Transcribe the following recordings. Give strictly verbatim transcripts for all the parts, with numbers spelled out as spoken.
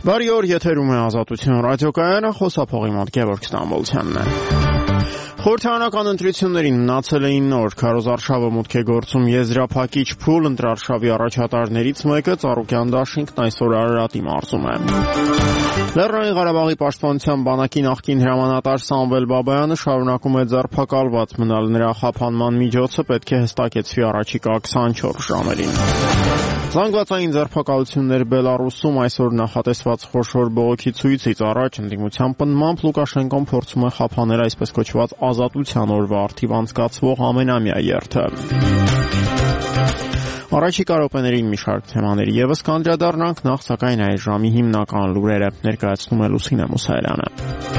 Բարի օր, եթերում է Ազատություն ռադիոկայանը, խոսափողի մոտ Գևորգ Ստամբոլցյանն է։ Խորհրդարանական ընտրություններին մնացել էին նոր քարոզարշավը մուտք է գործում եզրափակիչ փուլ ընտրարշավի առաջատարներից մեկը Ծառուկյան դաշինքն այսօր Արարատի մարզում է։ Լեռնային Ղարաբաղի պաշտպանության բանակի նախկին հրամանատար Սամվել Բաբայանը շարունակում է ձերբակալված մնալ, նրա խափանման միջոցը պետք է հստակեցվի առաջիկա քսանչորս ժամերին։ Զանգվածային ձերբակալություններ Բելառուսում այսօր նախատեսված խոշոր բողոքի ցույցից առաջ ընդդիմության պնդմամբ Լուկաշենկոն փորձում է խափանել այսպես կոչված ազատության օրվա առթիվ անցկացվող ամենամյա երթը։ Առաջիկա րոպեներին մի շարք թեմաների ևս կանդրադառնանք, նախ սակայն այս ժամի հիմնական լուրերը ներկայացնում է Լուսինե Մուսայելյանը։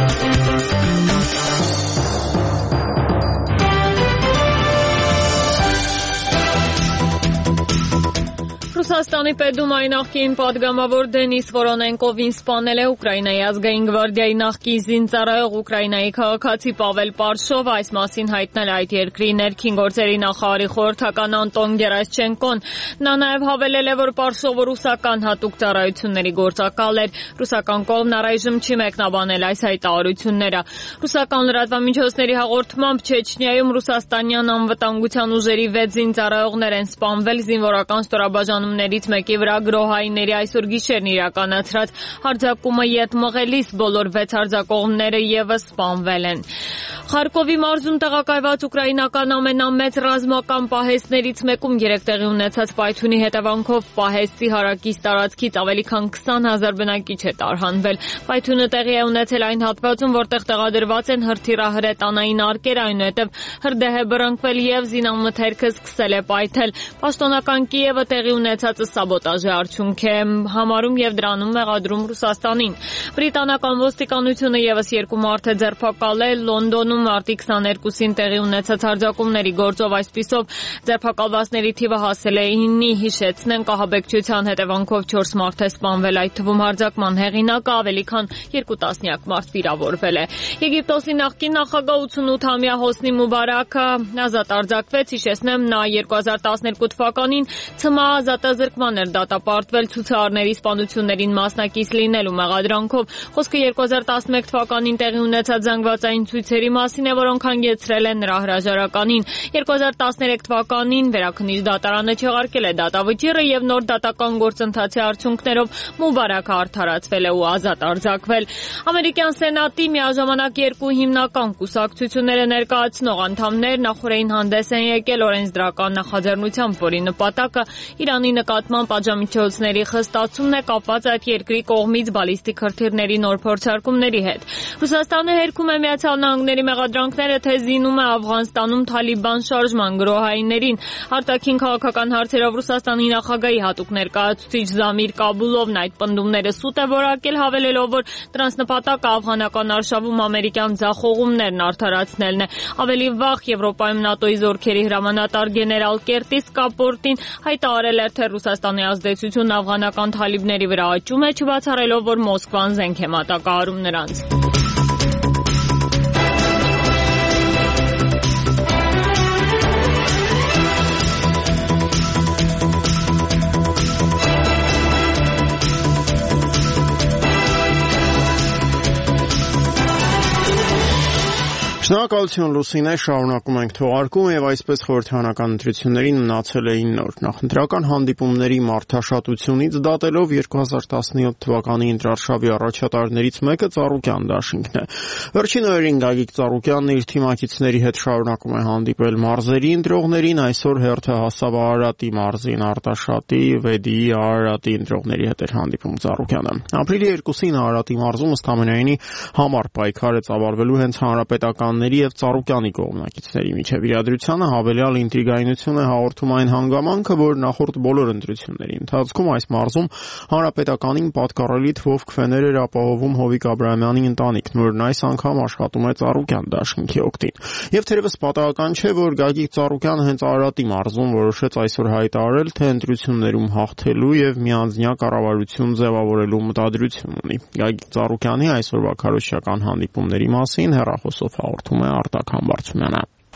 Ռուսաստանի Պետդումայի նախկին պատգամավոր Դենիս Վորոնենկովին սպանել է Ուկրաինայի ազգային գվարդիայի նախկին զինծառայող Ուկրաինայի քաղաքացի Պավել Պարշովը, այս մասին հայտնել այդ երկրի ներքին գործերի նախարարի խորհրդական Անտոն Գերաշչենկոն։ Նա նաև հավելել է, որ Պարշովը ռուսական հատուկ ծառայությունների գործակալ էր։ Ռուսական կողմն առայժմ չի մեկնաբանել այս հայտարարությունները։ Ռուսական լրատվամիջոցների հաղորդմամբ Չեչնիայում ռուսաստանյան անվտանգության ուժերի վեց զինծառայողներ են սպանվել զինվորական ստորաբաժանում ներից մեկի վրա գրոհայինների այսօր գիշերն իրականացրած հարձակումը ետ մղելիս բոլոր վեց հարձակողները ևս սպանվել են։ Խարկովի մարզում տեղակայված ուկրաինական ամենամեծ ռազմական պահեստներից մեկում երեկ տեղի ունեցած պայթյունի հետևանքով պահեստի հարակից տարածքից ավելի քան քսան հազար բնակիչ է տարհանվել։ Պայթյունը տեղի է ունեցել այն հատվածում, որտեղ տեղադրված են հրթիռահրետանային արկեր, այնուհետև հրդեհ է բռնկվել եւ զինամթերքը սկսել է պայթել։ Պաշտոնական Կիևը տեղի ունեցածը սաբոտաժի արդյունք է համարում եւ դրանում մեղադրում Ռուսաստանին։ Բրիտանական ոստիկանությունը եւս երկու մարդ է ձերբակալել Լոնդոնում մարտի քսաներկուսին տեղի ունեցած հարձակումների գործով, այսպիսով ձերբակալվածների թիվը հասել է իննի, հիշեցնենք, ահաբեկչության հետևանքով չորս մարդ է սպանվել, այդ թվում հարձակման հեղինակը ավելի քան երկու տասնյակ մարդ վիրավորվել է։ Եգիպտոսի նախկին նախագահ ութանութամյա Հոսնի Մուբարաքը ազատ արձակվեց, հիշեցնեմ, նա երկու հազար տասներկու թվականին ցմահ ազատազրկման էր դատապարտվել ցուցարարների սպանություններին մասնակից լինելու մեղադրանքով։ Խոսքը երկու հազար տասնմեկ թվականին տեղի ունեցած զանգվածային ցույցերի մասին է, որոնք հանգեցրել են նրա հրաժարականին։ երկու հազար տասներեք թվականին Վերաքննիչ դատարանը չեղարկել է դատավճիռը եւ նոր դատական գործընթացի արդյունքներով Մուբարաքը արդարացվել է ու ազատ արձակվել։ Ամերիկյան Սենատի միաժամանակ երկու հիմնական կուսակցությունները ներկայացնող անդամներ նախորդին հանդես են եկել օրենսդրական նախաձեռնությամբ, որի նպատակը Իրանի նկատմամբ պատժամիջոցների խստացումն է կապված այդ երկրի կողմից բալիստիկ հրթիռների նոր փորձարկումների հետ։ Ռուսաստանը հերքում է Միացյալ Նահանգների մեղադրանքները, թե զինում է Աֆղանստանում Թալիբան շարժման գրոհայիններին։ Արտաքին քաղաքական հարցերով Ռուսաստանի նախագահի հատուկ ներկայացուցիչ Զամիր Կաբուլովն այդ պնդումները սուտ է որակել, հավելելով, որ դրանց նպատակը աֆղանական արշավում ամերիկյան ձախողումներն արդարացնելն է։ Ավելի վաղ Եվրոպայում ՆԱՏՕ-ի զորքերի հրամանատար գեներալ Կերտիս Կապորտին հայտարարել էր, թե Ռուսաստանի ազդեցությունն աֆղանական թալիբների վրա աճում է, չբացառելով, որ Մոսկվան զենք է մատակարարում նրանց։ Շնորհակալություն Լուսինե, շարունակում ենք թողարկում եւ այսպես խորհրդարանական ընտրություններին մնացել էին նոր նախընտրական հանդիպումների մարդաշատությունից դատելով երկու հազար տասնյոթ թվականի ընտրարշավի առաջատարներից մեկը Ծառուկյան դաշինքն է։ Վերջին օրերին Գագիկ Ծառուկյանն իր թիմակիցների հետ շարունակում է հանդիպել մարզերի ընտրողներին, այսօր հերթը հասավ Արարատի մարզին, Արտաշատի, Վեդիի, Արարատի ընտրողների հետ էր հանդիպում Ծառուկյանը։ Ապրիլի երկուսին Արարատի մարզում ըստ ամենայնի համառ պայքար է ծավալվելու հենց հանրապետական եւ Ծառուկյանի կողմնակիցների միջև իրադրությանը հավելյալ ինտրիգայնություն է հաղորդում այն հանգամանքը, որ նախորդ բոլոր ընտրությունների ընթացքում այս մարզում հանրապետականին պատկառելի թվով քվեներ էր ապահովում Հովիկ Աբրահամյանի ընտանիքն, որն այս անգամ աշխատում է Ծառուկյան դաշինքի օգտին։ Եվ թերևս պատահական չէ, որ Գագիկ Ծառուկյանը հենց Արարատի մարզում որոշեց այսօր հայտարարել, թե ընտրություններում հաղթելու եւ միանձնյա կառավարություն ձևավորելու մտադրություն ունի։ Գագիկ Ծառուկյանի այսօրվա քարոզչական հանդիպումների մասին հեռախոսով հաղորդում է Արտակ Համբարձումյանը։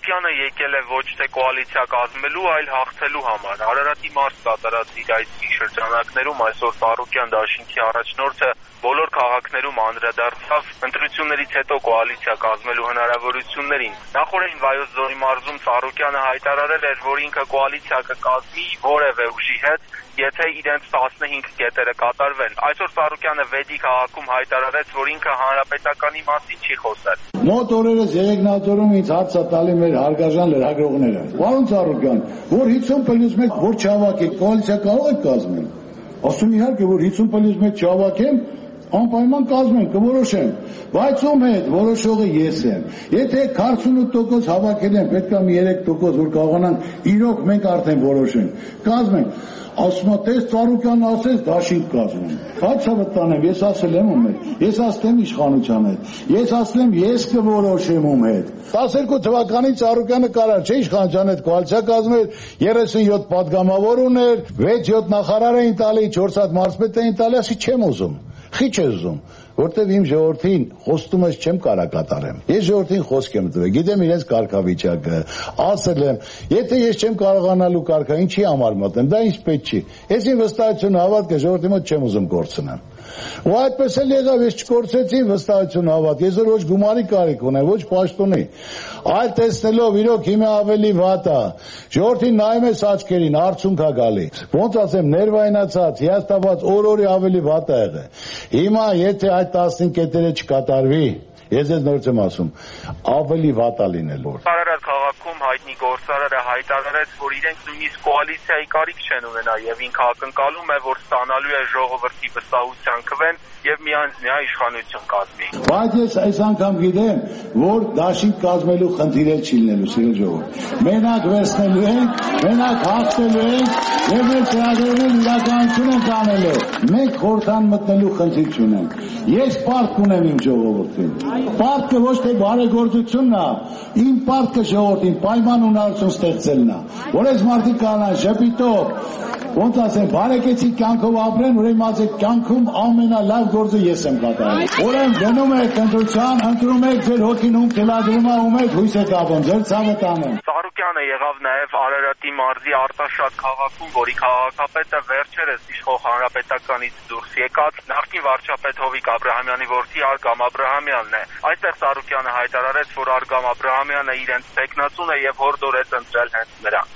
Սարոկյանը եկել է ոչ թե կոալիցիա կազմելու, այլ հաղթելու համար։ Արարատի մարզ կատարած իր այդ շրջանակներում այսօր Սարոկյան դաշինքի առաջնորդը բոլոր քաղաքներում անդրադարձավ ընտրություններից հետո կոալիցիա կազմելու հնարավորություններին։ Նախորդին Վայոց ձորի մարզում Սարոկյանը հայտարարել էր, որ ինքը կոալիցիա կկազմի որևէ ուժի հետ, եթե իրենց տասնհինգ կետերը կատարվեն։ Այսօր Սարոկյանը Վեդի քաղաքում հայտարարեց, որ ինքը հանրապետականի մասին չի խոսել։ Մոտ օրերս Երեգնաձորում ինձ հարց է տալի մեր հարգաժան լրագրողները։ Պարոն Սարոկյան, որ հիսուն պլյուս մեկ որ չհավաքեք, կոալիցիա կարող եք կազմել։ Ասում իհարկե, որ հիսուն պլյուս մեկ չհավաքեմ, անպայման կազմեն, կորոշեմ, բայց ում հետ որոշողը ես եմ։ Եթե քառասունութ տոկոս հավաքել են, պետք է մի երեք տոկոս որ կարողանանք իրոք մենք արդեն որոշենք։ Կազմենք։ Ասում է, տես Սարոկյանն ասեց, դաշինք կազմում։ Բայց հավատանեմ, ես ասել եմ ում հետ, ես ասել եմ իշխանության հետ, ես ասել եմ ես կորոշեմ ում հետ։ տասներկու թվականին Սարոկյանը կարար չէ իշխանության հետ կոալիցիա կազմել, երեսունյոթ падգամավոր ուներ, վեց-յոթ նախարար էին տալի, չորս հատ մարզպետ էին տալի, ասի չեմ ուզում։ Խիչ ես ուզում, որտեվ իմ ժողովրդին խոստումս չեմ կարա կատարեմ։ Ես ժողովրդին խոսք եմ տվել, գիտեմ իրենց կարգավիճակը, ասել եմ, եթե ես չեմ կարողանալու կարգա, ինչի համար մտեմ, դա ինձ պետք չի։ Ես իմ վստահությունը հավատքը ժողովրդի մոտ չեմ ուզում կորցնեմ։ Ու այդպես էլ եղավ, ես չկորցեցի վստահությունը հավատ, ես ոչ գումարի կարիք ունեմ, ոչ պաշտոնի, այլ տեսնելով իրոք հիմա ավելի վատ է, ժողովրդին նայում ես աչքերին, արդյունք է գալի, ոնց ասեմ, ներվայնացած, հիասթափված օր-օրի ավելի վատ է եղել։ Հիմա եթե այդ տասնհինգ կետերը չկատարվի, ես ես նորից եմ ասում, ավելի վատ է լինելու։ Արարատ քաղաքում հայտնի գործարարը հայտարարեց, որ իրենք նույնիսկ կոալիցիայի կարիք չեն ունենա եւ ինքը ակնկալում է, որ ստանալու է ժողովրդի վստահության քվեն եւ միանձնյա իշխանություն կազմի։ Բայց ես այս անգամ գիտեմ, որ դաշինք կազմելու խնդիր չի լինելու, սիրելի ժողովուրդ։ Մենակ վերցնելու ենք, մենակ հաղթելու ենք եւ մեր ծրագրերն իրականություն ենք անելու։ Մենք խորհրդան մտնելու խնդիր չունենք։ Ես պարտք ունեմ իմ ժողովրդին։ Պարտքը ոչ թե բարեգործությունն է, իմ պարտքը ժողովրդին պայման ունարություն ստեղծելն է, որ այս մարդիկ կանան ժպիտով, ոնց ասեմ, բարեկեցիկ կյանքով ապրեն, ուրեմն ասեք կյանքում ամենալավ գործը ես եմ կատարել։ Ուրեմն գնում եք ընտրության, ընտրում եք ձեր հոգին ում թելադրում է, ում եք հույս եք ապրում, ձեր ցավը տանեմ։ Սարոկյանը եղավ նաև Արարատի մարզի Արտաշատ քաղաքում, որի քաղաքապետը վերջերս իշխող հանրապետականից դուրս եկած նախկին վարչապետ Հովիկ Աբրահամյանի որդի Արգամ Աբրահամյանն է։ Այստեղ Սարոկյանը հայտարարեց, որ Արգամ Աբրահամյանը իրենց տեխնացուն է եւ հորդորեց ընտրել հենց նրան։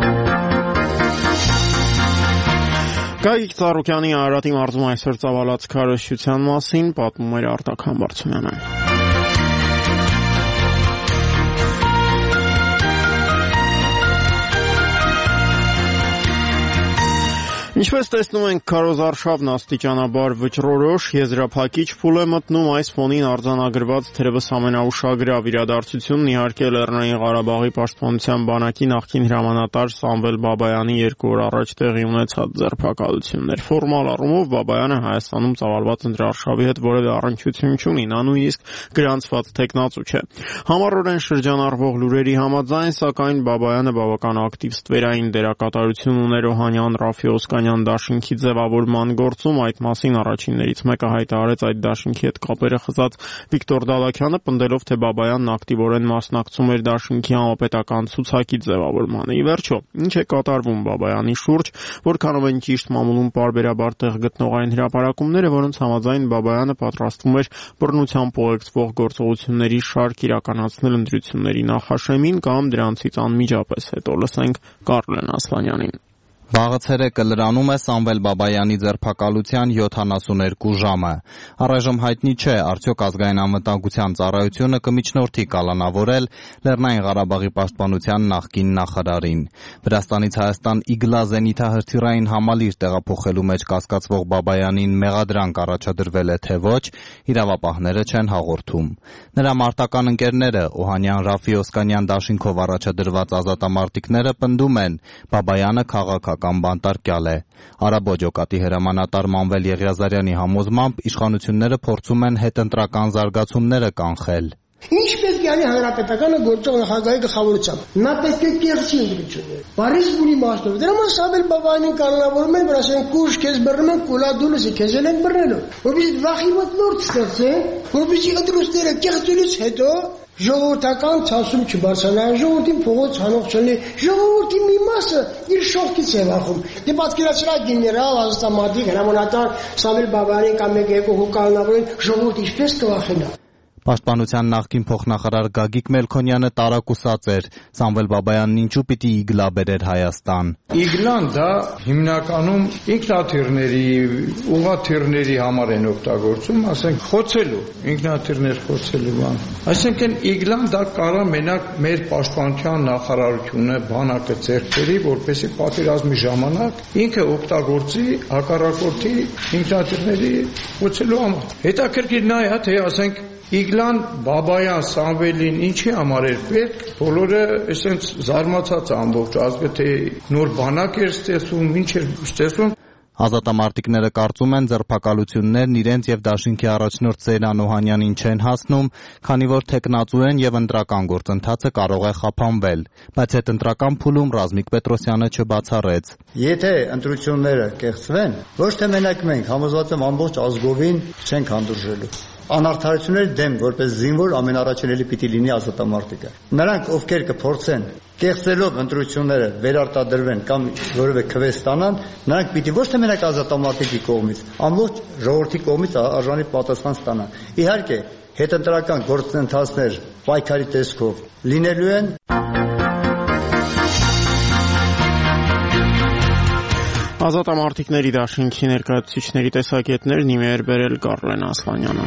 Գայիկ Սարոկյանի Արարատի մարզում այսօր ծավալած քարոզչության մասին պատմում էր Արտակ Համբարձումյանը։ Ինչպես տեսնում ենք, քարոզարշավն աստիճանաբար վճռորոշ եզրափակիչ փուլ է մտնում, այս ֆոնին արձանագրված թերևս ամենաուշագրավ իրադարձությունն իհարկե Լեռնային Ղարաբաղի պաշտպանության բանակի նախկին հրամանատար Սամվել Բաբայանի երկու օր առաջ տեղի ունեցած ձերբակալությունն էր։ Ֆորմալ առումով Բաբայանը Հայաստանում ծավալված ընտրարշավի հետ որևէ առնչություն չունի, նա նույնիսկ գրանցված թեկնածու չէ։ Համառորեն շրջանառվող լուրերի համաձայն, սակայն Բաբայանը բավական ակտիվ ստվերային դերակատարություն ուներ Օհանյան, Ռաֆի Օսկանյան դաշինքի ձևավորման գործում, այդ մասին առաջիններից մեկը հայտարարեց այդ դաշինքի հետ կապերը խզած Վիկտոր Դալաքյանը, պնդելով, թե Բաբայանն ակտիվորեն մասնակցում էր դաշինքի համապետական ցուցակի ձևավորմանը։ Ի վերջո, ինչ է կատարվում Բաբայանի շուրջ, որքանով են ճիշտ մամուլում պարբերաբար տեղ գտնող այն հրապարակումները, որոնց համաձայն Բաբայանը պատրաստվում էր բռնությամբ ուղեկցվող գործողությունների շարք իրականացնել ընտրությունների նախաշեմին կամ դրանցից անմիջապես հետո։ Լսենք Կարլեն Ասլանյանին։ Վաղը ցերեկը լրանում է Սամվել Բաբայանի ձերբակալության յոթանասուներկու ժամը։ Առայժմ հայտնի չէ, արդյոք ազգային անվտանգության ծառայությունը կմիջնորդի կալանավորել Լեռնային Ղարաբաղի պաշտպանության նախկին նախարարին։ Վրաստանից Հայաստան Իգլա զենիթահրթիռային համալիր տեղափոխելու մեջ կասկածվող Բաբայանին մեղադրանք առաջադրվել է թե ոչ, իրավապահները չեն հաղորդում։ Նրա մարտական ընկերները Օհանյան, Ռաֆի Օսկանյան դաշինքով առաջադրված ազատամարտիկները պնդում են, Բաբայանը քաղաքական բանտարկյալ է։ Արաբո ջոկատի հրամանատար Մանվել Եղիազարյանի համոզմամբ իշխանությունները փորձում են հետընտրական զարգացումները կանխել։ Ինչ պետք է անի հանրապետականը գործող նախագահի գլխավորությամբ։ Նա պետք է կեղծի ընտրություններ։ Բարիս բունի մասնով։ Դրա համար Սամվել Բաբայանին կանոնավորում են, որ ասեն կուշ քեզ բռնում են, կուլա դուլուսի քեզ են բռնելու։ Որպեսզի վախի մոտ լուրջ ստեղծեն, որպեսզի ընտրությունները կեղծելուց հետո ժողովրդական ցանցում չբարձրանա, ժողովրդին փողոց հանող չլինի, ժողովրդի մի մասը իր շողքից է վախում։ Դե պատկերացրեք գեներալ ազատամարտիկ հրամանատար Սամվել Բաբայանին կամ մեկ երկու հոգալնավորին ժողովուրդ ինչպես կվախենա։ Պաշտպանության նախկին փոխնախարար Գագիկ Մելքոնյանը տարակուսած էր, Սամվել Բաբայանն ինչու պիտի իգլա բերեր Հայաստան։ Իգլան դա հիմնականում ինքնաթիռների, ուղղաթիռների համար են օգտագործում, ասենք խոցելու, ինքնաթիռներ խոցելու բան։ Այսինքն իգլան դա կարա մենակ մեր պաշտպանության նախարարությունը բանակը ձեռք բերի, որպեսզի պատերազմի ժամանակ ինքը օգտագործի հակառակորդի ինքնաթիռների խոցելու համար։ Հետաքրքիրն է, թե ասենք Իգլան, Բաբայան, Սամվելին ինչի համար էր պետք, բոլորը այսպես զարմացած ամբողջ ազգը, թե նոր բանակ էր ստեղծում, ինչ էր ստեղծում։ Ազատամարտիկները կարծում են ձերբակալություններն իրենց եւ դաշինքի առաջնորդ Սեյրան Օհանյանին չեն հասնում, քանի որ թեկնածու են եւ ընտրական գործընթացը կարող է խափանվել, բայց այդ ընտրական փուլում Ռազմիկ Պետրոսյանը չբացառեց։ Եթե ընտրությունները կեղծվեն, ոչ թե մենակ մենք, համոզված եմ ամբողջ ազգովին չենք հանդուրժելու։ Անարդարությունների դեմ որպես զինվոր ամենառաջինելի պիտի լինի ազատամարտիկը։ Նրանք, ովքեր կփորձեն կեղծելով ընտրությունները վերարտադրվեն կամ որևէ քվե ստանան, նրանք պիտի ոչ թե մենակ ազատամարտիկի կողմից, ամբողջ ժողովրդի կողմից արժանի պատասխան ստանան։ Իհարկե, հետընտրական գործընթացներ պայքարի տեսքով լինելու են։ Ազատամարտիկների դաշինքի ներկայացուցիչների տեսակետներն իմի էր բերել Գառլեն Ասլանյանը։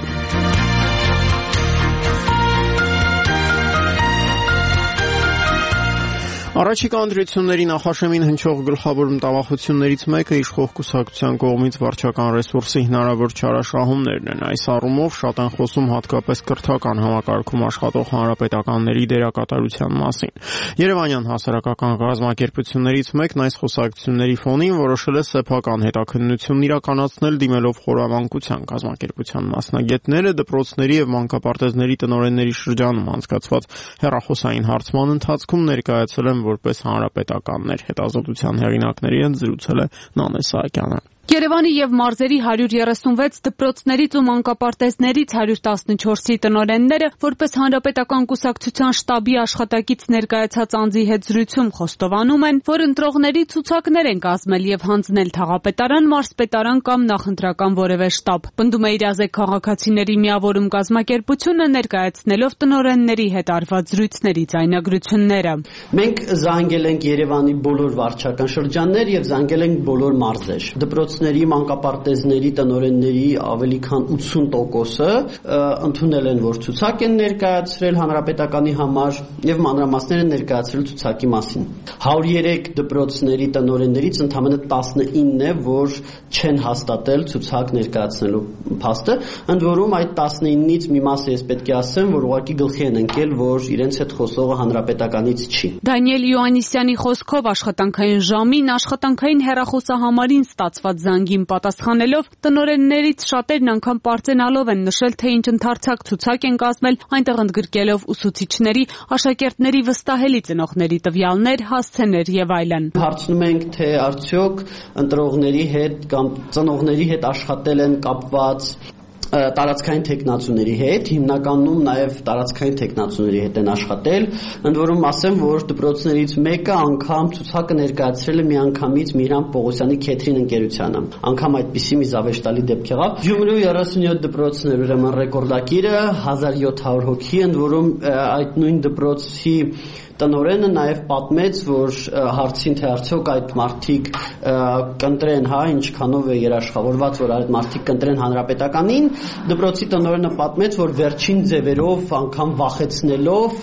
Առաջիկա ընտրությունների նախաշեմին հնչող գլխավոր մտավախություններից մեկը իշխող կուսակցության կողմից վարչական ռեսուրսի հնարավոր չարաշահումներն են։ Այս առումով շատ են խոսում հատկապես կրթական համակարգում աշխատող հանրապետականների դերակատարության մասին։ Երևանյան հասարակական կազմակերպություններից մեկն այս խոսակցությունների ֆոնին որոշել է սեփական հետաքննություն իրականացնել դիմելով խորամանկության կազմակերպության մասնագետները դպրոցների եւ մանկապարտեզների տնօրենների շրջանում անցկացված հեռախոսային հարցման ընթացքում ներկայացել են որպես հանրապետականներ։ Հետազոտության հեղինակների հետ զրուցել է Նանե Սահակյանը։ Երևանի եւ մարզերի հարյուր երեսունվեց դպրոցներից ու մանկապարտեզներից հարյուր տասնչորսի տնօրենները որպես հանրապետական կուսակցության շտաբի աշխատակից ներկայացած անձի հետ զրույցում խոստովանում են, որ ընտրողների ցուցակներ են կազմել եւ հանձնել թաղապետարան, մարզպետարան կամ նախընտրական որևէ շտաբ։ Պնդում է իրազեկ քաղաքացիների միավորում կազմակերպությունը ներկայացնելով տնօրենների հետ արված զրույցների ձայնագրությունները։ Մենք զանգել ենք Երևանի բոլոր վարչական շրջաններ եւ զանգել ենք բոլոր մարզեր։ Դպրոցների, մանկապարտեզների տնօրենների ավելի քան ութսուն տոկոսը ընդունել են, որ ցուցակ են ներկայացրել հանրապետականի համար եւ մանրամասներ են ներկայացրել ցուցակի մասին։ հարյուր երեք դպրոցների տնօրեններից ընդամենը տասնինն է, որ չեն հաստատել ցուցակ ներկայացնելու փաստը, ընդ որում այդ տասնինից մի մասը ես պետք է ասեմ, որ ուղղակի գլխի են ընկել, որ իրենց հետ խոսողը հանրապետականից չի։ Դանիել Յոհաննիսյանի խոսքով աշխատանքային ժամին աշխատանքային հեռախոսահամարին ստացված զանգին պատասխանելով տնօրեններից շատերն անգամ պարծենալով են նշել, թե ինչ ընդարձակ ցուցակ են կազմել, այնտեղ ընդգրկելով ուսուցիչների, աշակերտների վստահելի ծնողների տվյալներ, հասցեներ եւ այլն։ Հարցնում ենք, թե արդյոք ընտրողների հետ կամ ծնողների հետ աշխատել են կապված տարածքային տեխնացուների հետ, հիմնականում նաև տարածքային տեխնացուների հետ են աշխատել, ընդ որում ասեմ, որ դպրոցներից մեկը անգամ ցուցակը ներկայացրել է միանգամից Միրհան Պողոսյանի քեթրին ընկերությանը։ Անգամ այդպիսի մի զավեշտալի դեպք եղավ։ Գյումրու երեսունյոթ դպրոցներ, ուրեմն ռեկորդակիրը հազար յոթ հարյուր հոգի, ընդ որում այդ նույն դպրոցի տնօրենը նաև պատմեց, որ հարցին թե արդյոք այդ մարդիկ կընտրեն, հա, ինչքանով է երաշխավորված, որ այդ մարդիկ կընտրեն հանրապետականին, դպրոցի տնօրենը պատմեց, որ վերջին ձևերով անգամ վախեցնելով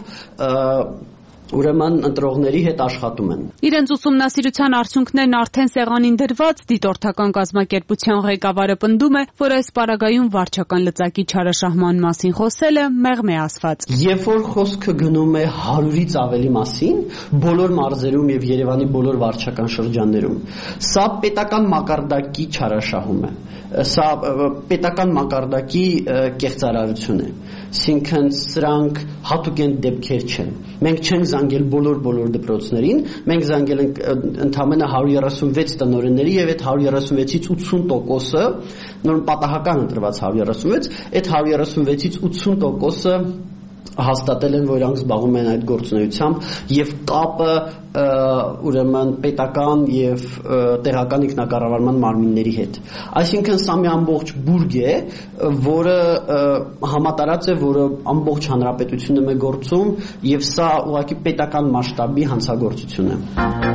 ուրեմն ընտրողների հետ աշխատում են։ Իրենց ուսումնասիրության արդյունքներն արդեն սեղանին դրված դիտորդական կազմակերպության ղեկավարը պնդում է, որ այս պարագայում վարչական լծակի չարաշահման մասին խոսելը մեղմ է ասված։ Երբ որ խոսքը գնում է հարյուրից ավելի մասին, բոլոր մարզերում եւ Երևանի բոլոր վարչական շրջաններում, սա պետական մակարդակի չարաշահում է։ Սա պետական մակարդակի կեղծարարություն է։ Այսինքն սրանք հատուկ դեպքեր չեն։ Մենք չենք զանգել բոլոր-բոլոր դպրոցներին, մենք զանգել ենք ընդամենը հարյուր երեսունվեց տնօրենների եւ այդ հարյուր երեսունվեցից ութսուն տոկոսը, նոր պատահական ընտրված հարյուր երեսունվեց, այդ հարյուր երեսունվեցից ութսուն տոկոսը հաստատել են, որ իրանք զբաղվում են այդ գործունեությամբ եւ կապը ուրեմն պետական եւ տեղական ինքնակառավարման մարմինների հետ։ Այսինքն սա մի ամբողջ բուրգ է, որը համատարած է, որը ամբողջ հանրապետությունում է գործում եւ սա ուղղակի պետական մասշտաբի հանցագործություն է։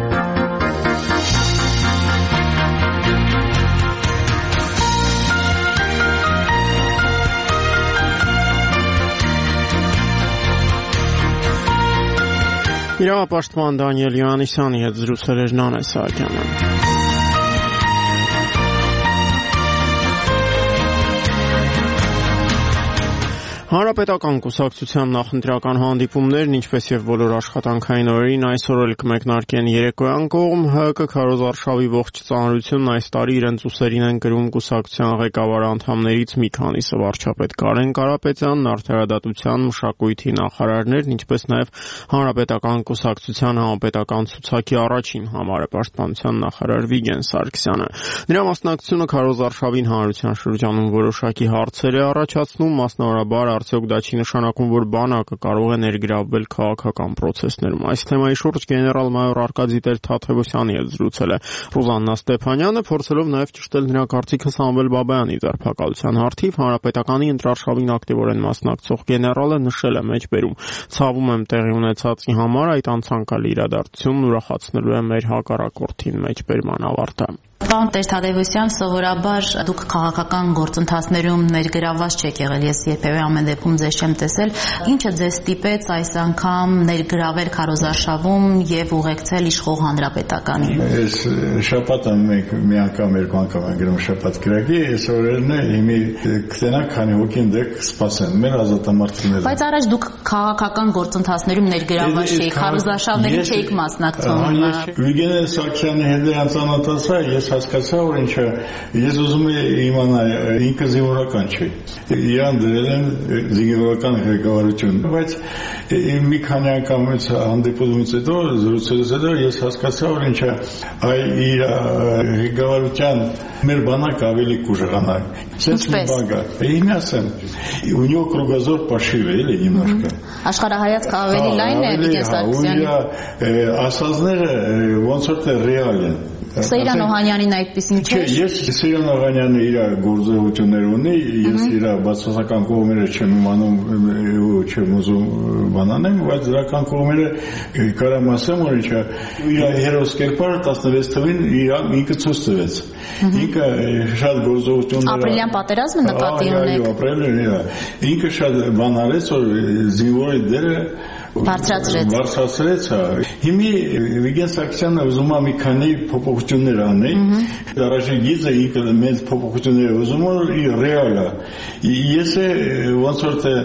Իրավապաշտպան Դանիել Յոհաննիսյանի հետ զրուցել էր Նանե Սահակյանը։ Հանրապետական կուսակցության նախընտրական հանդիպումներն, ինչպես եւ բոլոր աշխատանքային օրերին, այսօր էլ կմեկնարկեն երեկոյան կողմ։ ՀՀԿ քարոզարշավի ողջ ծանրությունն այս տարի իրենց ուսերին են գրում կուսակցության ղեկավար անդամներից մի քանիսը՝ վարչապետ Կարեն Կարապետյանն, արդարադատության, մշակույթի նախարարներն, ինչպես նաեւ Հանրապետական կուսակցության համապետական ցուցակի առաջին համարը պաշտպանության նախարար Վիգեն Սարգսյանը։ Նրա մասնակցությունը քարոզարշավին հանրության շրջանում որոշակի հարցեր է առաջացնում, մասնավորաբար արդյոք դա չի նշանակում, որ բանակը կարող է ներգրավվել քաղաքական պրոցեսներում։ Այս թեմայի շուրջ գեներալ-մայոր Արկադի Տեր-Թադևոսյանի հետ զրուցել է Ռուզաննա Ստեփանյանը, փորձելով նաև ճշտել նրա կարծիքը Սամվել Բաբայանի ձերբակալության հարթիվ։ Հանրապետականի ընտրարշավին ակտիվորեն մասնակցող գեներալը նշել է մեջբերում. «Ցավում եմ տեղի ունեցածի համար, այդ անցանկալի իրադարձությունն ուրախացնելու է մեր հակառակորդին» մեջբերման ավարտը։ Պարոն Տեր-Թադևոսյան, սովորաբար դուք քաղաքական գործընթացներում ներգրավված չեք եղել, ես երբևէ ամեն դեպքում ձեզ չեմ տեսել, ինչը ձեզ ստիպեց այս անգամ ներգրավել քարոզարշավում եւ ուղեկցել իշխող հանրապետականին։ Ես շաբաթը մենք մի անգամ երկու անգամ ենք գրում շաբաթ գրագի, այս օրերն է հիմի կտենակ քանի հոգին դեք սպասեն մեր ազատամարտիկները։ Բայց առաջ դուք քաղաքական գործընթացներում ներգրաված չէիք, քարոզարշավներին չէիք մասնակցում։ Վիգեն Սարգսյանի հետ անծանոթացա, ես հասկացա, որ ինչը ես ուզում եմ իմանալ, ինքը զինվորական չէ։ Իրան դրել են զինվորական ղեկավարություն, բայց մի քանի անգամ հանդիպումից հետո, զրուցելուց հետո ես հասկացա, որ ինչը այ իր ղեկավարության մեր բանակը ավելի կուժղանա։ Սենց մի բան կա։ Իմ ասեմ, у него кругозор пошире, или немножко։ Աշխարհայացքը ավելի լայն է Վիգեն Սարգսյանի։ Ասածները ոնց որ թե ռեալ են։ Սեյրան Օհանյանին այդպեսին չէ։ Չէ, ես Սեյրան Օհանյանը իր գործողություններ ունի, ես իր բացասական կողմերը չեմ իմանում ու չեմ ուզում բանանեմ, բայց դրական կողմերը կարամ ասեմ, որ ինչա իր հերոս կերպարը տասնվեց թվին ինքը ցույց տվեց։ Ինքը շատ գործողություններ Ապրիլյան պատերազմը նկատի ունեք։ Այո, ապրիլյան, ինքը շատ բան արեց, որ զինվորի դերը բարձրացրեց։ Բարձրացրեց, հա։ Հիմի Վիգեն Սարգսյանը ուզում է մի քանի փոփոխություններ անի։ Առաջին գիծը ինքը մեծ փոփոխություններ ուզում է ռեալ է։ Ես ոնց որ թե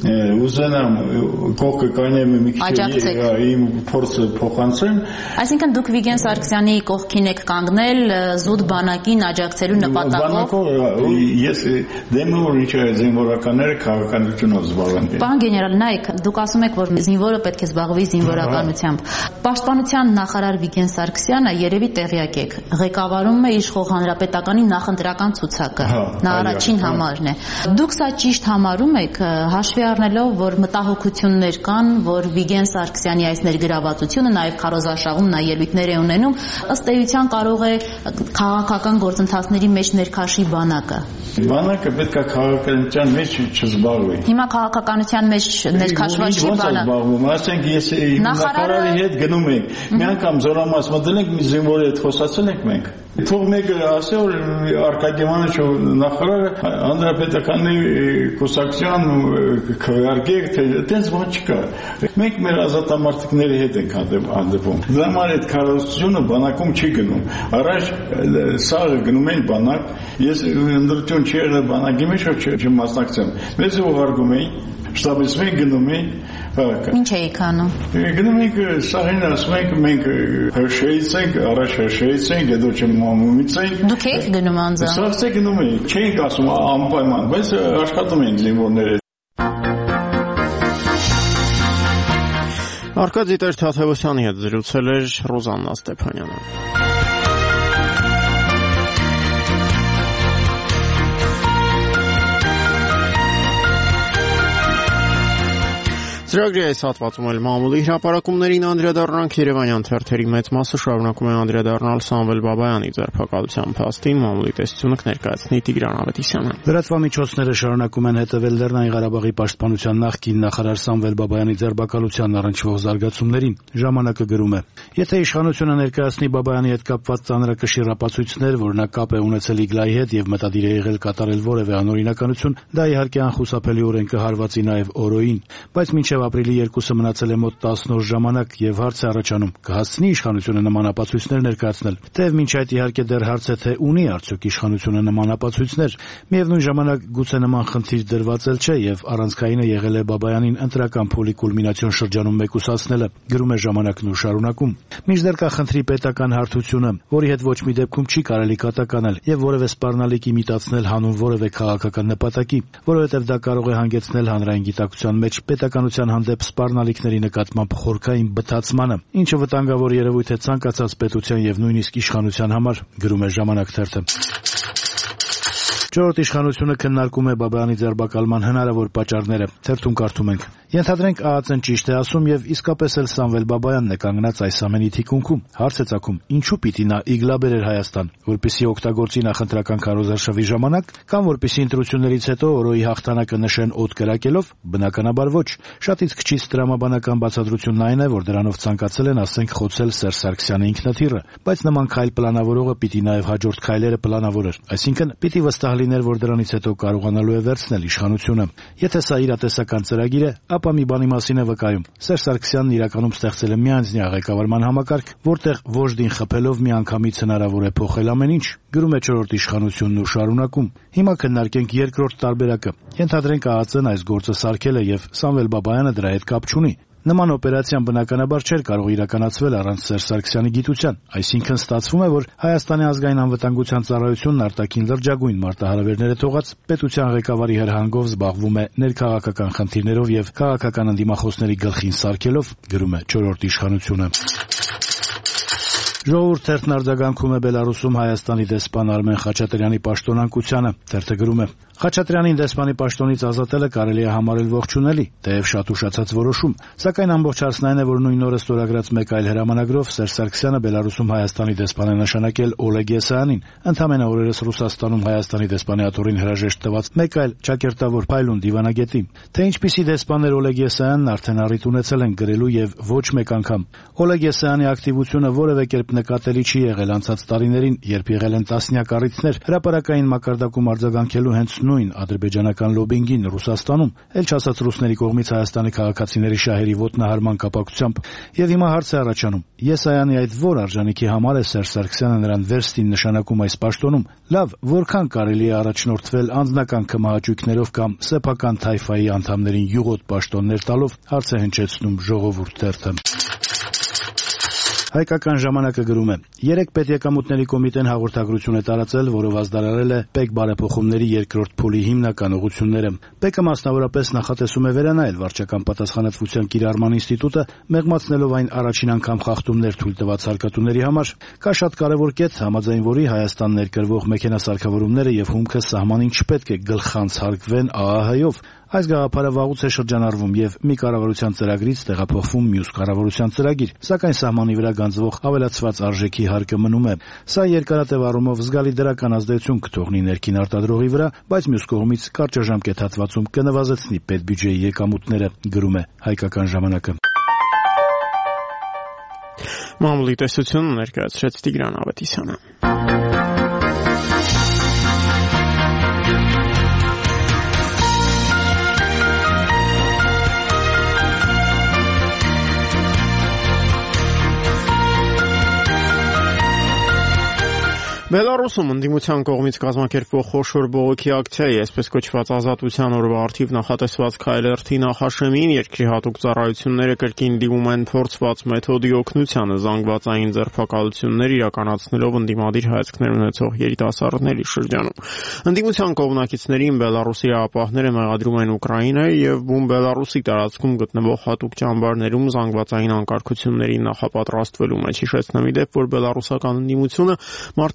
ուզենամ կողքը կանեմ մի քիչ իմ փորձը փոխանցեմ։ Այսինքն դուք Վիգեն Սարգսյանի կողքին եք կանգնել զուտ բանակին աջակցելու նպատակով։ Բանակով ես դեմ որ ինչ է զինվորականները քաղաքականությունով զբաղվեն։ Պարոն գեներալ, նայեք, դուք ասում եք, որ զինվորը պետք է զբաղվի զինվորականությամբ։ Պաշտպանության նախարար Վիգեն Սարգսյանը երևի տեղյակ եք, ղեկավարում է իշխող հանրապետականի նախընտրական ցուցակը։ Նա առաջին համարն է։ Դուք սա ճիշտ համարում եք, հաշվի առնելով, որ մտահոգություններ կան, որ Վիգեն Սարգսյանի այս ներգրավվածությունը նաև քարոզարշավում նա ելույթներ է ունենում, ըստ էության կարող է քաղաքական գործընթացների մեջ ներքաշի բանակը։ Բանակը պետք է քաղաքականության մեջ չզբաղվի։ Հիմա քաղաքականության մեջ ներքաշված չի բանակը։ Ասենք ես նախարարի հետ գնում ենք, մի անգամ զորամաս մտել ենք, մի զինվորի հետ խոսացել ենք մենք։ Թող մեկը ասե, որ Արկադի Մանուչով նախարարը հանրապետականի կուսակցության քվեարկեք, թե այդպես բան չկա։ Մենք մեր ազատամարտիկների հետ ենք հանդիպում։ Դրա համար այդ քարոզությունը բանակում չի գնում։ Առաջ սաղը գնում են բանակ, ես ընդրություն չի եղել բանակի մեջ, որ չմասնակցեմ։ Մեզ ուղարկում էին, շտաբից մենք գնում էին։ Ինչ էիք անում։ Գնում ենք սաղին ասում ենք մենք հրշեից ենք, առաջ հրշեից ենք, հետո չմամումից ենք։ Դուք եք գնում անձամբ։ Սաղց է գնում ենք, չէինք ասում անպայման, բայց աշխատում ենք զինվորները։ Արկադի Տեր-Թադևոսյանի հետ զրուցել էր Ռուզաննա Ստեփանյանը։ Ծրագրի այս հատվածում էլ մամուլի հրապարակումներին անդրադառնանք. Երևանյան թերթերի մեծ մասը շարունակում է անդրադառնալ Սամվել Բաբայանի ձերբակալության փաստին. մամուլի տեսությունը կներկայացնի Տիգրան Ավետիսյանը։ Լրատվամիջոցները շարունակում են հետևել Լեռնային Ղարաբաղի պաշտպանության նախկին նախարար Սամվել Բաբայանի ձերբակալությանն առնչվող զարգացումներին։ Ժամանակը գրում է. Եթե իշխանությունը ներկայացնի Բաբայանի հետ կապված ծանրակշիռ ապացույցներ, որ նա կապ է ունեցել Իգլայի հետ եւ մտադիր է եղել կատարել որևէ անօրինականություն, դա իհարկե անխուսափելիորեն կհարվածի նաեւ օրոյին, բայց մինչեւ ապրիլի երկուսը մնացել է մոտ տասն օր ժամանակ եւ հարց է առաջանում. կհասցնի իշխանությունը նման ապացույցներ ներկայացնել։ Թեև մինչ այդ իհարկե դեռ հարց է, թե ունի արդյոք իշխանությունը նման ապացույցներ։ Միևնույն ժամանակ գուցե նման խնդիր դրված էլ չէ եւ առանցքայինը եղել է Բաբայանին ընտրական փուլի կուլմինացիոն շրջանում մեկուսացնելը, գրում է ժամանակն ու շարունակում։ Մինչդեռ կա խնդրի պետական հարթությունը, որի հետ ոչ մի դեպքում չի կարելի կատականել եւ որևէ սպառնալիք իմիտացնել հանուն որևէ քաղաքական նպատակի, որովհետեւ դա կարող է հանգեցնել հանրային գիտակցության մեջ պետականության հանդեպ սպառնալիքների նկատմամբ խորքային բթացմանը, ինչը վտանգավոր երևույթ է ցանկացած պետության եւ նույնիսկ իշխանության համար, գրում է ժամանակ թերթը։ Չորրորդ իշխանությունը քննարկում է Բաբայանի ձերբակալման հնարավոր պատճառները։ Թերթում կարդում ենք. Ենթադրենք ԱԱԾ-ն ճիշտ է ասում եւ իսկապես էլ Սամվել Բաբայանն է կանգնած այս ամենի թիկունքում։ Հարց է ծագում. ինչու պիտի նա իգլա բերեր Հայաստան, որպեսզի օգտագործի նախընտրական քարոզարշավի ժամանակ, կամ որպեսզի ընտրություններից հետո օրոյի հաղթանակը նշեն օդ կրակելով։ Բնականաբար ոչ։ Շատից քչից տրամաբանական բացատրությունն այն է, որ դրանով ցանկացել են, ասենք, խոցել Սերժ Սարգսյանի ինքնաթիռը, բայց նման քայլ պլանավորողը պիտի նաեւ հաջորդ քայլերը պլանավորեր, այսինքն պիտի վստահ լիներ, որ դրանից հետո կարողանալու է վերցնել իշխանությունը։ Եթե սա իրատեսական ծրագիր է, ապա մի բանի մասին է վկայում. Սերժ Սարգսյանն իրականում ստեղծել է միանձնյա ղեկավարման համակարգ, որտեղ ոժդին խփելով միանգամից հնարավոր է փոխել ամեն ինչ, գրում է չորրորդ իշխանությունն ու շարունակում։ Հիմա քննարկենք երկրորդ տարբերակը։ Ենթադրենք ԱԱԾ-ն այս գործը սարքել է եւ Սամվել Բաբայանը դրա հետ կապ չունի։ Նման օպերացիան բնականաբար չէր կարող իրականացվել առանց Սերժ Սարգսյանի գիտության, այսինքն ստացվում է, որ Հայաստանի ազգային անվտանգության ծառայությունն արտաքին լրջագույն մարտահրավերներ է թողած, պետության ղեկավարի հրահանգով զբաղվում է ներքաղաքական խնդիրներով եւ քաղաքական ընդդիմախոսների գլխին սարքելով, գրում է չորրորդ իշխանությունը։ Ժողովուրդ թերթն արձագանքում է Բելարուսում Հայաստանի դեսպան Արմեն Խաչատրյանի պաշտոնանկությանը։ Թերթը գրում է. Խաչատրյանին դեսպանի պաշտոնից ազատելը կարելի է համարել ողջունելի, թեև շատ ուշացած որոշում, սակայն ամբողջ հարցն այն է, որ նույն օրը ստորագրած մեկ այլ հրամանագրով Սերժ Սարգսյանը Բելարուսում Հայաստանի դեսպան է նշանակել Օլեգ Եսայանին, ընդամենը օրերս Ռուսաստանում Հայաստանի դեսպանի աթոռին հրաժեշտ տված մեկ այլ ճակերտավոր փայլուն դիվանագետի։ Թե ինչպիսի դեսպան էր Օլեգ Եսայանն, արդեն առիթ ունեցել են գրելու եւ ոչ մեկ անգամ։ Օլեգ Եսայանի ակտիվությունը որևէ կերպ նկատելի չի եղել անցած տարիներին, երբ եղել են տասնյակ առիթներ հրապարակային մակարդակում արձագանքելու հենց նույն ադրբեջանական լոբինգին Ռուսաստանում, ել չասած ռուսների կողմից Հայաստանի քաղաքացիների շահերի ոտնահարման կապակցությամբ, եւ հիմա հարց է առաջանում. Եսայանի այդ որ արժանիքի համար է Սերժ Սարգսյանը նրան վերստին նշանակում այս պաշտոնում, լավ, որքան կարելի է առաջնորդվել անձնական կմահաճույքներով կամ սեփական թայֆայի անդամներին յուղոտ պաշտոններ տալով, հարց է հնչեցնում Ժողովուրդ թերթը։ Հայկական ժամանակը գրում է. Երեք պետեկամուտների կոմիտեն հաղորդագրություն է տարածել, որով ազդարարել է ՊԵԿ բարեփոխումների երկրորդ փուլի հիմնական ուղղությունները։ ՊԵԿ-ը մասնավորապես նախատեսում է վերանայել վարչական պատասխանատվության կիրառման ինստիտուտը, մեղմացնելով այն առաջին անգամ խախտումներ թույլ տված հարկատուների համար։ Կա շատ կարևոր կետ, համաձայն որի Հայաստան ներկրվող մեքենասարքավորումները եւ հումքը սահմանին չպետք է գլխանց հարկվեն ԱԱՀ-ով։ Այս գաղափարը վաղուց է շրջանառվում եւ մի կառավարության ծրագրից տեղափոխվում մյուս կառավարության ծրագիր, սակայն սահմանի վրա գանձվող ավելացված արժեքի հարկը մնում է։ Սա երկարատև առումով զգալի դրական ազդեցություն կթողնի ներքին արտադրողի վրա, բայց մյուս կողմից կարճաժամկետ հատվածում կնվազեցնի պետբյուջեի եկամուտները, գրում է Հայկական ժամանակը։ Մամուլի տեսությունը ներկայացրեց Տիգրան Ավետիսյանը։ Բելարուսում ընդդիմության կողմից կազմակերպվող խոշոր բողոքի ակցիայի, այսպես կոչված ազատության օրվա առթիվ նախատեսված քայլերթի նախաշեմին երկրի հատուկ ծառայությունները կրկին դիմում են փորձված մեթոդի օգնությանը զանգվածային ձերբակալություններ իրականացնելով ընդդիմադիր հայացքներ ունեցող երիտասարդների շրջանում։ Ընդդիմության կողմնակիցներին Բելարուսի ապահները մեղադրում են Ուկրաինայի եւ բուն Բելարուսի տարածքում գտնվող հատուկ ճամբարներում զանգվածային անկարգությունների նախապատրաստվելու մեջ։ Հիշեցնեմ իդեպ, որ բելարուսական ընդդիմությունը մարտի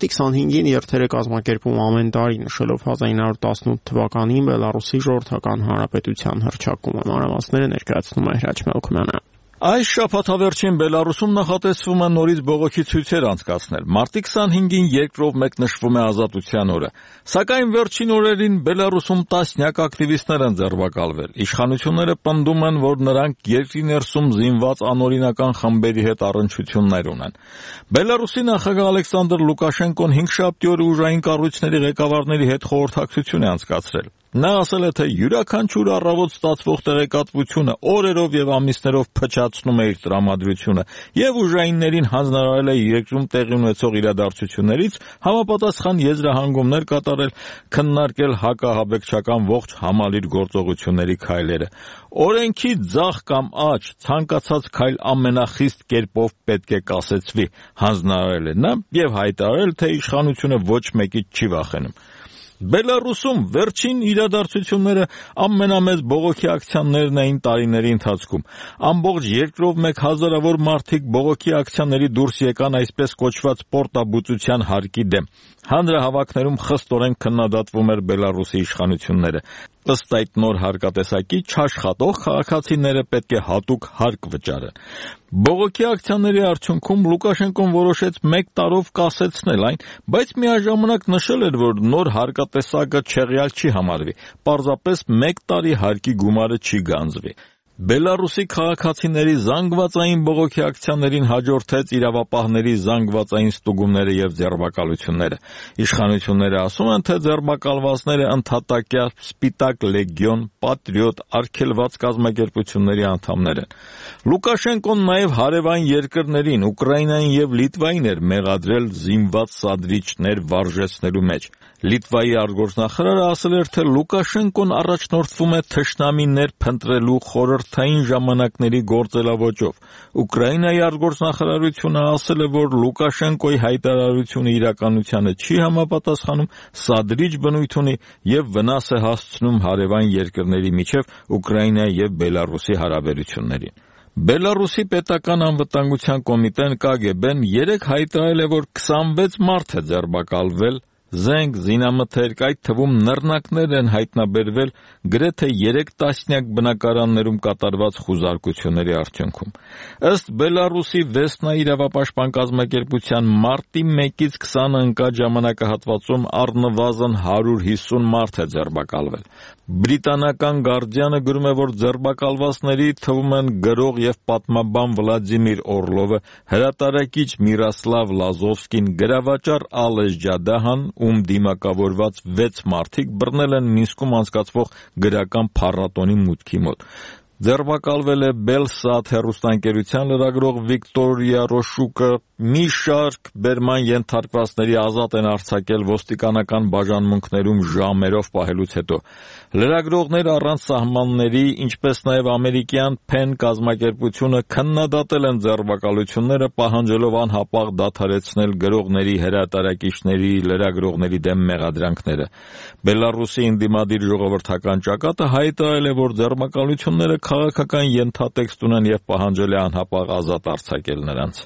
հինգին երթեր է կազմակերպում ամեն տարի, նշելով հազար ինը հարյուր տասնութ թվականին Բելարուսի ժողովրդական հանրապետության հռչակումը։ Մանրամասները ներկայացնում է Հրաչ Մելքոյանը։ Այս շաբաթավերջին Բելարուսում նախատեսվում է նորից բողոքի ցույցեր անցկացնել։ Մարտի քսանհինգին երկրով մեկ նշվում է ազատության օրը։ Սակայն վերջին օրերին Բելարուսում տասնյակ ակտիվիստներ են ձերբակալվել։ Իշխանությունները պնդում են, որ նրանք երկրի ներսում զինված անօրինական խմբերի հետ առնչություններ ունեն։ Բելարուսի նախագահ Ալեքսանդր Լուկաշենկոն հինգշաբթի օրը ուժային կառույցների ղեկավարների հետ խորհրդակցություն է անցկացրել։ Նա ասել է, թե յուրաքանչյուր առավոտ ստացվող տեղեկատվությունը օրերով եւ ամիսներով փչացնում է իր տրամադրությունը եւ ուժայիններին հանձնարարել է երկրում տեղի ունեցող իրադարձություններից համապատասխան եզրահանգումներ կատարել, քննարկել հակահաբեկչական ողջ համալիր գործողությունների քայլերը։ Օրենքի ձախ կամ աջ ցանկացած քայլ ամենախիստ կերպով պետք է կասեցվի, հանձնարարել է նա եւ հայտարարել, թե իշխանությունը ոչ մեկից չի վախենում։ Բելարուսում վերջին իրադարձությունները ամենամեծ բողոքի ակցիաներն էին տարիների ընթացքում։ Ամբողջ երկրով մեկ հազարավոր մարդիկ բողոքի ակցիաների դուրս եկան այսպես կոչված պորտաբուծության հարկի դեմ։ Հանրահավաքներում խստորեն քննադատվում էր Բելարուսի իշխանությունները։ Ըստ այդ նոր հարկատեսակի չաշխատող քաղաքացիները պետք է հատուկ հարկ վճարեն։ Բողոքի ակցիաների արդյունքում Լուկաշենկոն որոշեց մեկ տարով կասեցնել այն, բայց միաժամանակ նշել էր, որ նոր հարկատեսակը չեղյալ չի համարվի, պարզապես մեկ տարի հարկի գումարը չի գանձվի։ Բելարուսի քաղաքացիների զանգվածային բողոքի ակցիաներին հաջորդեց իրավապահների զանգվածային ստուգումները եւ ձերբակալությունները։ Իշխանությունները ասում են, թե ձերբակալվածները ընդհատակյա Սպիտակ լեգիոն, Պատրիոտ, արգելված կազմակերպությունների անդամներ են։ Լուկաշենկոն նաև հարևան երկրներին, Ուկրաինային եւ Լիտվային էր մեղադրել զինված սադրիչներ վարժեցնելու մեջ։ Լիտվայի արտգործնախարարը ասել էր, թե Լուկաշենկոն առաջնորդվում է թշնամիներ փնտրելու խորհրդային ժամանակների գործելավոճով։ Ուկրաինայի արտգործնախարարությունը ասել է, որ Լուկաշենկոյի հայտարարությունը իրականությանը չի համապատասխանում, սադրիչ բնույթ ունի եւ վնաս է հասցնում հարևան երկրների միջև Ուկրաինայի եւ Բելարուսի հարաբերություններին։ Բելարուսի պետական անվտանգության կոմիտեն Կ Գ B-ն երեկ հայտարարել է, որ քսանվեց մարդ է ձերբակալվել, զենք, զինամթերք, այդ թվում նռնակներ են հայտնաբերվել գրեթե երեք տասնյակ բնակարաններում կատարված խուզարկությունների արդյունքում։ Ըստ Բելարուսի Վեսնա իրավապաշտպան կազմակերպության մարտի մեկից քսանը ընկած ժամանակահատվածում առնվազն հարյուր հիսուն մարդ է ձերբակալվել։ Բրիտանական Գարդիանը գրում է, որ ձերբակալվածների թվում են գրող եւ պատմաբան Վլադիմիր Օրլովը, հրատարակիչ Միրասլավ Լազովսկին, գրավաճառ Ալեշ Ջադահան, ում դիմակավորված վեց մարդիկ բռնել են Մինսկում անցկացվող գրական փառատոնի մուտքի մոտ։ Ձերբակալվել է Բելսատ հեռուստաընկերության լրագրող Վիկտորիա Ռոշուկը, մի շարք բերման ենթարկվածների ազատ են արձակել ոստիկանական բաժանմունքներում ժամերով պահելուց հետո։ Լրագրողներ առանց սահմանների, ինչպես նաև ամերիկյան Penn կազմակերպությունը քննադատել են ձերբակալությունները, պահանջելով անհապաղ դադարեցնել գրողների, հրատարակիչների, լրագրողների դեմ մեղադրանքները։ Բելարուսի ընդդիմադիր ժողովրդական ճակատը հայտարարել է, որ ձերբակալությունները քաղաքական ենթատեքստ ունեն եւ պահանջել է անհապաղ ազատ արձակել նրանց։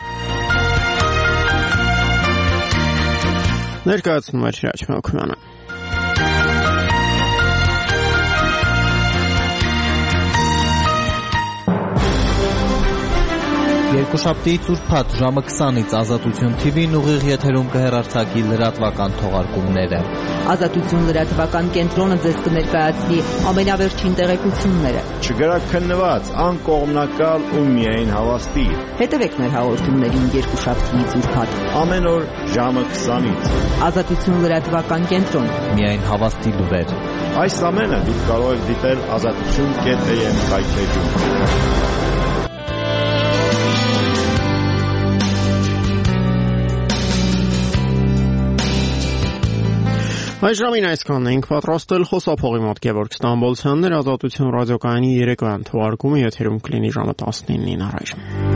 Ներկայացնում է Հրաչ Մելքոյանը։ Երկուշաբթի ծուրփաթ ժամը քսանից Ազատություն Թի Վին ուղիղ եթերում կհեռարձակի լրատվական թողարկումները։ Ազատություն լրատվական կենտրոնը ձեզ կներկայացնի ամենավերջին տեղեկությունները։ Չգրաքննված, անկողմնակալ ու միայն հավաստի։ Հետևեք մեր հաղորդումներին երկուշաբթի ծուրփաթ ամեն օր ժամը քսանից։ Ազատություն լրատվական կենտրոն։ Միայն հավաստի լուրեր։ Այս ամենը դուք կարող եք դիտել ազատություն կետ A M կայքէջում։ Այս ժամին այսքանն էինք պատրաստել, խոսափողի մոտ Գևորգ Ստամբոլցյանն էր, Ազատություն ռադիոկայանի երեկոյան թողարկումը եթերում կլինի ժամը տասնինին առայժմ։